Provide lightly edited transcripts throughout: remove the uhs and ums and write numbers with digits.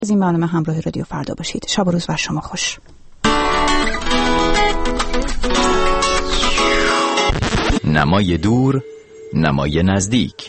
از این برنامه همراه رادیو فردا باشید. شب و روز بر شما خوش. نمای دور، نمای نزدیک.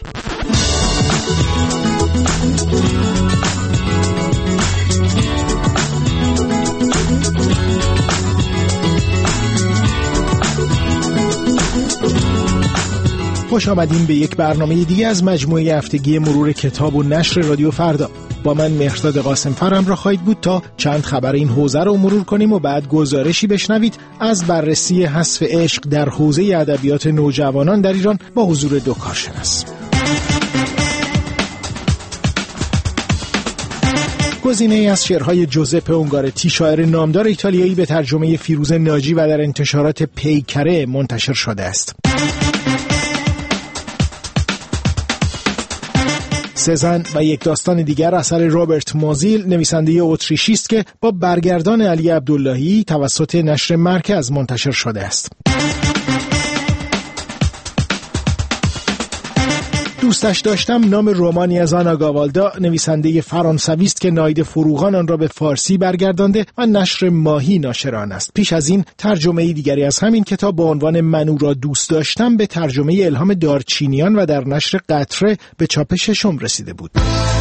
خوش آمدین به یک برنامه دیگه از مجموعه هفتگی مرور کتاب و نشر رادیو فردا. با من مهرداد قاسمفر همراه خواهید بود تا چند خبر این حوزه رو مرور کنیم و بعد گزارشی بشنوید از بررسی حذف عشق در حوزه ادبیات نوجوانان در ایران با حضور دو کارشناس. گزینه از شعرهای جوزپه اونگارتی، شاعر نامدار ایتالیایی، به ترجمه فیروز ناجی و در انتشارات پیکره منتشر شده است. سه زن و یک داستان دیگر اثر رابرت مازیل، نویسنده اتریشی است که با برگردان علی عبداللهی توسط نشر مرکز منتشر شده است. دوستش داشتم نام رمانی از آنا گاوالدا، نویسنده فرانسوی است که ناید فروغان آن را به فارسی برگردانده و نشر ماهی ناشر آن است. پیش از این ترجمه دیگری از همین کتاب با عنوان من او را دوست داشتم به ترجمه الهام دارچینیان و در نشر قطره به چاپ ششم رسیده بود.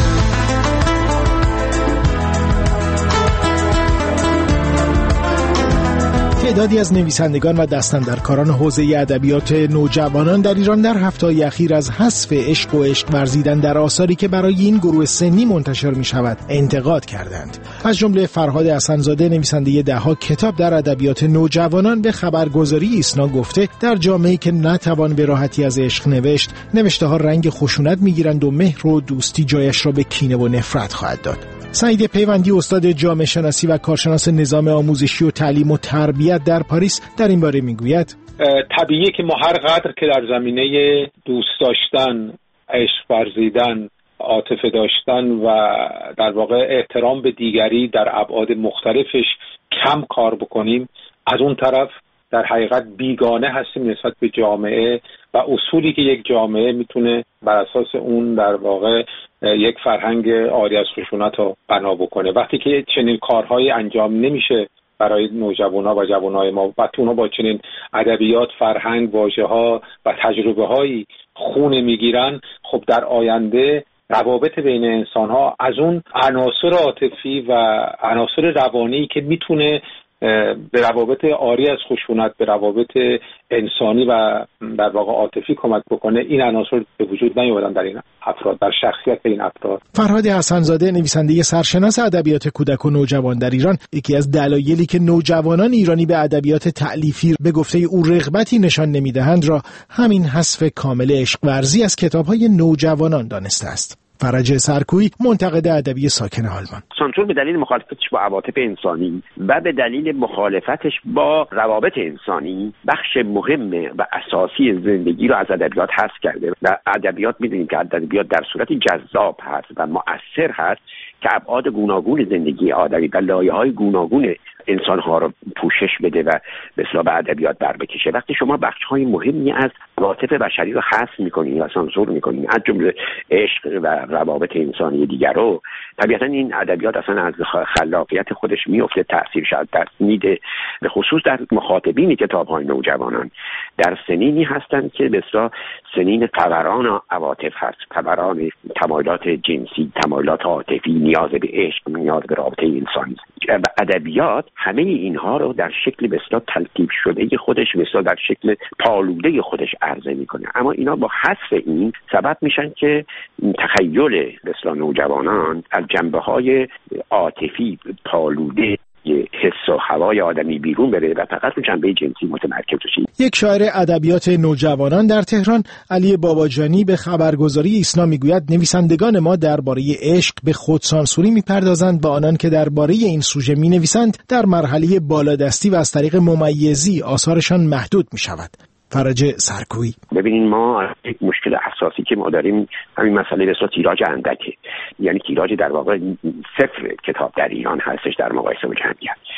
تعدادی از نویسندگان و دستاندرکاران حوزه ادبیات نوجوانان در ایران در هفته‌های اخیر از حذف عشق و عشق ورزیدن در آثاری که برای این گروه سنی منتشر می شود انتقاد کردند. از جمله فرهاد حسن‌زاده، نویسنده ده‌ها کتاب در ادبیات نوجوانان، به خبرگزاری ایسنا گفته در جامعه‌ای که نتوان به راحتی از عشق نوشت، نوشته‌ها رنگ خشونت می‌گیرند و مهر و دوستی جایش را به کینه و نفرت خواهد داد. سعید پیوندی، استاد جامعه شناسی و کارشناس نظام آموزشی و تعلیم و تربیت در پاریس، در این باره میگوید طبیعیه که ما هر قدر که در زمینه دوست داشتن، عشق ورزیدن، عاطفه داشتن و در واقع احترام به دیگری در ابعاد مختلفش کم کار بکنیم، از اون طرف در حقیقت بیگانه هستیم نسبت به جامعه و اصولی که یک جامعه میتونه بر اساس اون در واقع یک فرهنگ عاری از خشونت رو بنا بکنه. وقتی که چنین کارهایی انجام نمیشه برای نوجوان‌ها و جوان‌های ما و اونها با چنین ادبیات، فرهنگ، واژه‌ها و تجربه‌هایی خون میگیرن، خب در آینده روابط بین انسان‌ها از اون عناصر عاطفی و عناصر روانی که میتونه به روابط عاری از خشونت، به روابط انسانی و در واقع عاطفی کمک بکنه، این عناصر به وجود نیومدن در این افراد، در شخصیت این افراد. فرهاد حسن‌زاده، نویسنده سرشناس ادبیات کودک و نوجوان در ایران، یکی از دلایلی که نوجوانان ایرانی به ادبیات تألیفی به گفته او رغبتی نشان نمیدهند را همین حذف کامل عشق ورزی از کتاب‌های نوجوانان دانسته است. فرج سرکویی، منتقد ادبی ساکن آلمان: سانسور به دلیل مخالفتش با عواطف انسانی و به دلیل مخالفتش با روابط انسانی بخش مهم و اساسی زندگی رو از ادبیات حذف کرده و ادبیات می‌دونیم که ادبیات در صورتی جذاب هست و مؤثر هست که ابعاد گوناگون زندگی آدمی و لایه‌های گوناگون انسان‌ها رو پوشش بده و به اصطلاح به ادبیات بر بکشه. وقتی شما بخش‌های مهمی از عواطف بشری رو حذف می‌کنید یا سانسور می‌کنید، از جمله عشق و روابط انسانی دیگر رو، طبیعتاً این ادبیات اصلا از خلاقیت خودش میفته، تأثیر شاید در میده، به خصوص در مخاطبین کتاب‌های نوجوانان، در سنینی هستند که به اصطلاح سنین فوران عواطف هست، فوران تمایلات جنسی، تمایلات عاطفی، نیاز به عشق، نیاز به رابطه انسانی. و ادبیات همه اینها رو در شکل به اصطلاح تلطیف شده خودش، به اصطلاح در شکل پالوده خودش عرضه میکنه، اما اینا با حذف این سبب میشن که تخیل به اصطلاح نوجوانان از جنبه‌های عاطفی پالوده حس و هوای آدمی بیرون بره و فقط رو جنبه جنسی متمرکز بشه. یک شاعر ادبیات نوجوانان در تهران، علی باباجانی، به خبرگزاری ایسنا میگوید نویسندگان ما درباره عشق به خودسانسوری میپردازند و آنان که درباره این سوژه مینویسند در مرحله بالادستی و از طریق ممیزی آثارشان محدود میشود. فرج سرکویی: ببینین، ما یک مشکل اساسی که ما داریم همین مسئله به صورت تیراژ اندکه، یعنی تیراژ در واقع صفر کتاب در ایران هستش در مقایسه با جمعیت.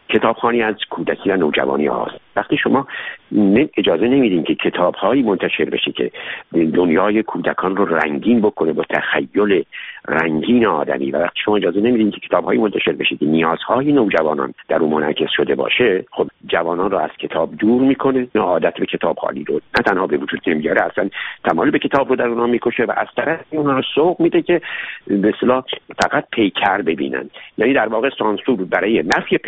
کتابخوانی از کودکی و نوجوانی هاست. وقتی شما اجازه نمیدین که کتاب‌هایی منتشر بشه که دنیای کودکان رو رنگین بکنه با تخیل رنگین آدمی، و وقتی شما اجازه نمیدین که کتاب‌هایی منتشر بشه که نیازهای نوجوانان در اون منعکس شده باشه، خب جوانان رو از کتاب دور میکنه، عادت به کتابخوانی رو نه تنها به وجود نمیاره، اصلا تمایل به کتاب رو در اونها میکشه و از طرف اونها رو سوق میده که به اصطلاح فقط پیکر ببینن. یعنی در واقع سانسور برای نفی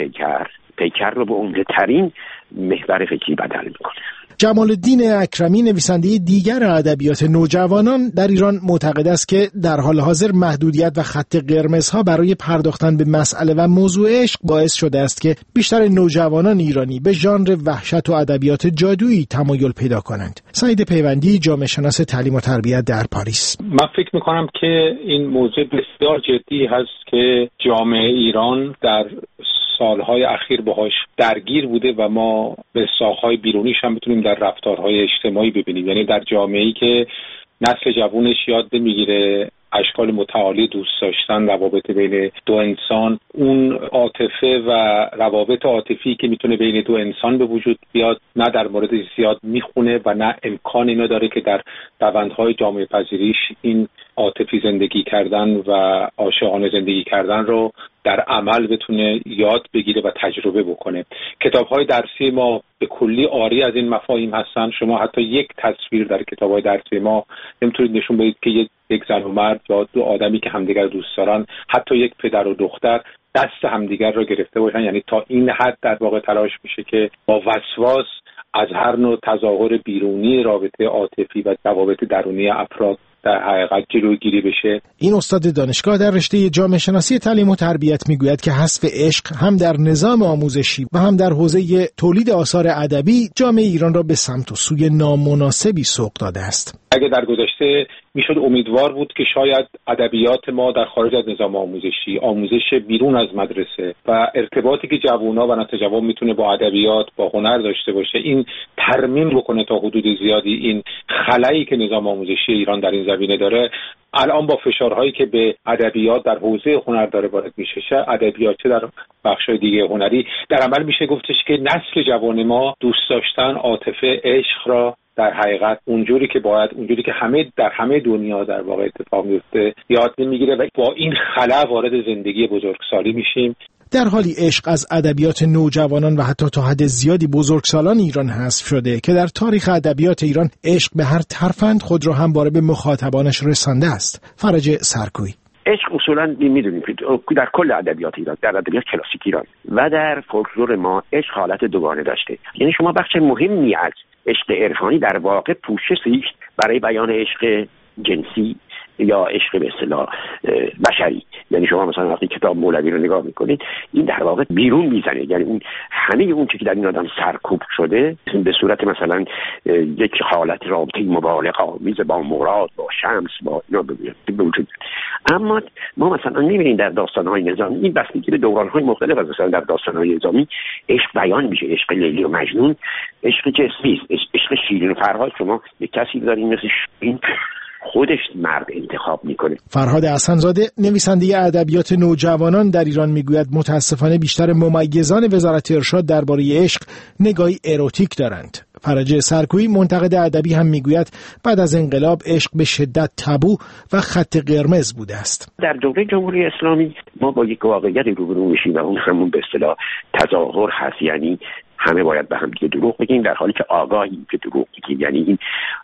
پیکر رو به عمده‌ترین محور فکری بدل میکنه. جمال الدین اکرمی، نویسنده دیگر ادبیات نوجوانان در ایران، معتقد است که در حال حاضر محدودیت و خط قرمزها برای پرداختن به مسئله و موضوع عشق باعث شده است که بیشتر نوجوانان ایرانی به ژانر وحشت و ادبیات جادویی تمایل پیدا کنند. سعید پیوندی، جامعه شناس تعلیم و تربیت در پاریس: من فکر میکنم که این موضوع بسیار جدی هست که جامعه ایران در سالهای اخیر باهاش درگیر بوده و ما به ساقهای بیرونیش هم بتونیم در رفتارهای اجتماعی ببینیم. یعنی در جامعه‌ای که نسل جوانش یاد نمیگیره اشکال متعالی دوست داشتن، روابط بین دو انسان، اون عاطفه و روابط عاطفی که میتونه بین دو انسان به وجود بیاد، نه در مورد زیاد میخونه و نه امکان اینو داره که در روندهای جامعه پذیریش این عاطفی زندگی کردن و عاشقانه زندگی کردن رو در عمل بتونه یاد بگیره و تجربه بکنه. کتاب‌های درسی ما به کلی عاری از این مفاهیم هستن. شما حتی یک تصویر در کتاب‌های درسی ما نمیتونید نشون بدید که یک زن و مرد یا دو آدمی که همدیگر دوست دارن، حتی یک پدر و دختر، دست همدیگر رو گرفته باشن. یعنی تا این حد در واقع تلاش میشه که با وسواس از هر نوع تظاهر بیرونی رابطه عاطفی و روابط درونی افراد در حقیقت جلوگیری بشه. این استاد دانشگاه در رشته جامعه شناسی تعلیم و تربیت میگوید که حذف عشق هم در نظام آموزشی و هم در حوزه تولید آثار ادبی جامعه ایران را به سمت و سوی نامناسبی سوق داده است. اگه در گذشته میشد امیدوار بود که شاید ادبیات ما در خارج از نظام آموزشی، آموزش بیرون از مدرسه و ارتباطی که جوونا و نسل جوان میتونه با ادبیات، با هنر داشته باشه، این ترمیم بکنه تا حدود زیادی این خلایی که نظام آموزشی ایران در این زمینه داره. الان با فشارهایی که به ادبیات در حوزه هنر داره وارد میشه، ادبیات در بخش‌های دیگه هنری، در عمل میشه گفتش که نسل جوان ما دوست داشتن عاطفه، عشق را در حقیقت اونجوری که باید، اونجوری که در همه دنیا در واقع اتفاق میفته یاد نمیگیره و با این خلا وارد زندگی بزرگسالی میشیم. در حالی عشق از ادبیات نوجوانان و حتی تا حد زیادی بزرگسالان ایران حذف شده که در تاریخ ادبیات ایران عشق به هر ترفند خود را همواره به مخاطبانش رسانده است. فرج سرکویی: عشق اصولا میدونیم که در کل ادبیات ایران، در ادبیات کلاسیک ایران و در فولکلور ما، عشق حالت دوگانه داشته. یعنی شما بخش مهمی از عشق عرفانی در واقع پوششی برای بیان عشق جنسی یا عشق به اصطلاح بشری. یعنی شما مثلا وقتی کتاب مولوی رو نگاه میکنید، این در واقع بیرون میزنه. یعنی اون همه اون چیزی که در این آدم سرکوب شده به صورت مثلا یک حالت رابطه مبالغه آمیز با مراد، با شمس، با اینا به وجود. اما ما مثلا میبینیم در داستان‌های نظامی این بستگی به دوران‌های مختلف از مثلا در داستان‌های نظامی عشق بیان میشه. عشق لیلی و مجنون عشق جسمی است. عشق شیرین و فرهاد، شما یک کسی دارین مثل شیرین خودش مرد انتخاب میکنه. فرهاد احسن‌زاده، نویسنده ادبیات نوجوانان در ایران، میگوید متاسفانه بیشتر ممیزان وزارت ارشاد درباره عشق نگاهی اروتیک دارند. فرج سرکویی، منتقد ادبی، هم میگوید بعد از انقلاب عشق به شدت تابو و خط قرمز بوده است. در دوره جمهوری اسلامی ما با یک واقعیت روبرو میشیم و اون همون به اصطلاح تظاهر هست. یعنی همه باید به هم دیگه دروغ بگیم، در حالی که آگاهیم که دروغ بگیم. یعنی این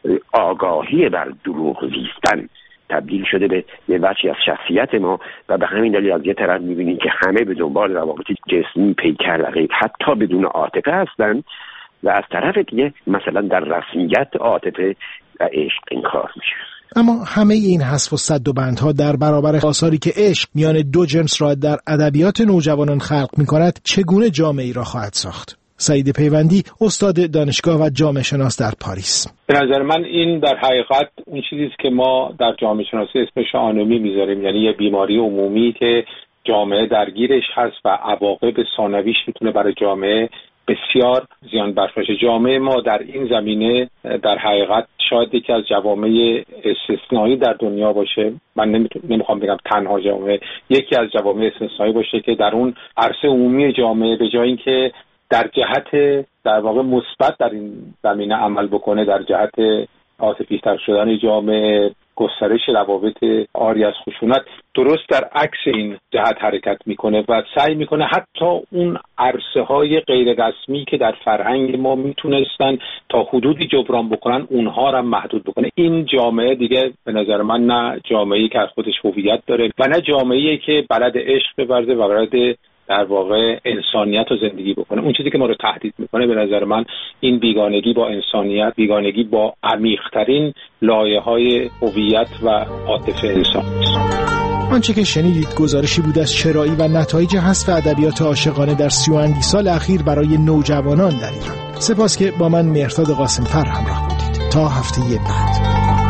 آگاهی بر دروغ زیستن تبدیل شده به یه بخشی از شخصیت ما و به همین دلیل از یه طرف می‌بینیم که همه به دنبال روابط جسمی، پیکر و غیر، حتی بدون عاطفه هستن، و از طرف دیگه مثلا در رسمیت عاطفه و عشق انکار میشه. اما همه این حذف و سد و بندها در برابر آثاری که عشق میان دو جنس را در ادبیات نوجوانان خلق می‌کند چگونه جامعه‌ای را خواهد ساخت؟ سعید پیوندی، استاد دانشگاه و جامعه شناس در پاریس: به نظر من این در حقیقت اون چیزی است که ما در جامعه شناسی اسمش آنومی میذاریم، یعنی یه بیماری عمومی که جامعه درگیرش هست و عواقب ثانویش میتونه برای جامعه بسیار زیان برفشه. جامعه ما در این زمینه در حقیقت شاید یکی از جوامع استثنایی در دنیا باشه. من نمیخوام بگم تنها جامعه، یکی از جوامع استثنایی باشه که در اون عرصه عمومی جامعه به جای اینکه در جهت در واقع مثبت در این زمینه عمل بکنه، در جهت عاطفی‌تر شدن جامعه، گسترش روابط عاری از خشونت، درست در عکس این جهت حرکت میکنه و سعی میکنه حتی اون عرصه‌های غیر رسمی که در فرهنگ ما میتونستن تا حدودی جبران بکنن اونها را محدود بکنه. این جامعه دیگه به نظر من نه جامعه‌ای که از خودش هویت داره و نه جامعه‌ای که بلد عشق بورزه و بلد در واقع انسانیت رو زندگی بکنه. اون چیزی که ما رو تهدید میکنه به نظر من این بیگانگی با انسانیت، بیگانگی با عمیق‌ترین لایه‌های هویت و عاطفه انسان است. آنچه که شنیدید گزارشی بود از چرایی و نتایج حذف ادبیات عاشقانه در 30 سال اخیر برای نوجوانان در ایران. سپاس که با من مهرداد قاسم‌فر همراه بودید. تا هفته بعد.